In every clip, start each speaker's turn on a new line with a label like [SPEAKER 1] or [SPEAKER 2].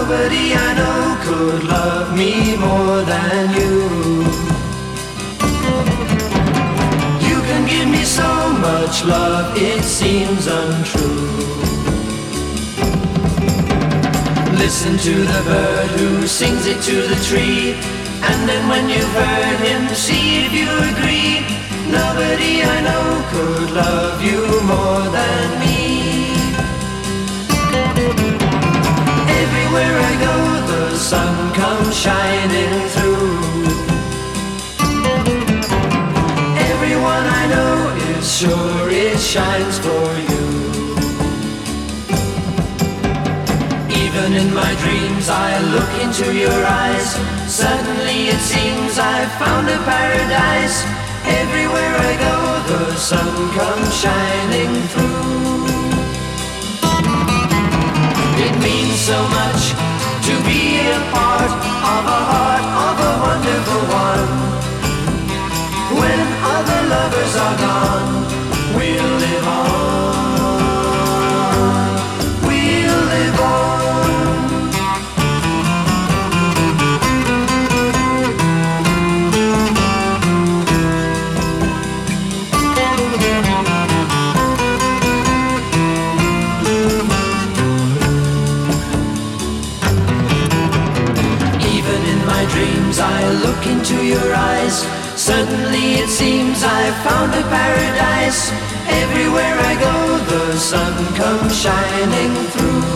[SPEAKER 1] Nobody I know could love me more than you. You can give me so much love, it seems untrue. Listen to the bird who sings it to the tree, and then when you've heard him, see if you agree. Nobody I know could love you more than me. Everywhere I go, the sun comes shining through. Everyone I know is sure it shines for you. Even in my dreams I look into your eyes. Suddenly it seems I've found a paradise. Everywhere I go, the sun comes shining through. It means so much to be a part of a heart of a wonderful one. When other lovers are gone, we'll live on. We'll live on. I look into your eyes. Suddenly it seems I've found a paradise. Everywhere I go, the sun comes shining through.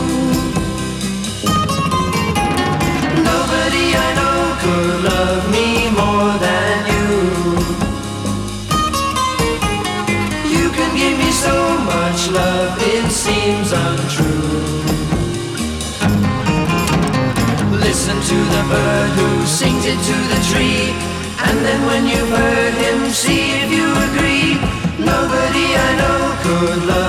[SPEAKER 1] Nobody I know could love me more than you. You can give me so much love, it seems untrue. Listen to the bird who sings it to the tree, and then when you've heard him, see if you agree. Nobody I know could love